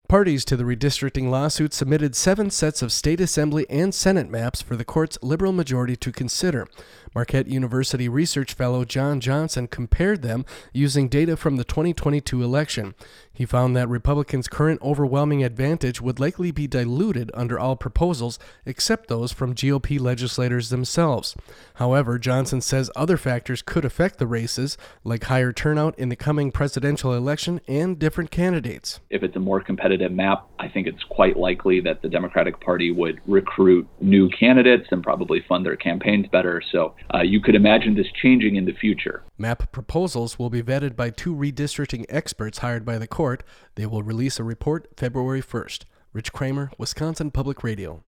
Parties to the redistricting lawsuit submitted 7 sets of state assembly and Senate maps for the court's liberal majority to consider. Marquette University research fellow John Johnson compared them using data from the 2022 election. He found that Republicans' current overwhelming advantage would likely be diluted under all proposals except those from GOP legislators themselves. However, Johnson says other factors could affect the races, like higher turnout in the coming presidential election and different candidates. If it's a more competitive map, I think it's quite likely that the Democratic Party would recruit new candidates and probably fund their campaigns better. So you could imagine this changing in the future. Map proposals will be vetted by 2 redistricting experts hired by the court. They will release a report February 1st. Rich Kramer, Wisconsin Public Radio.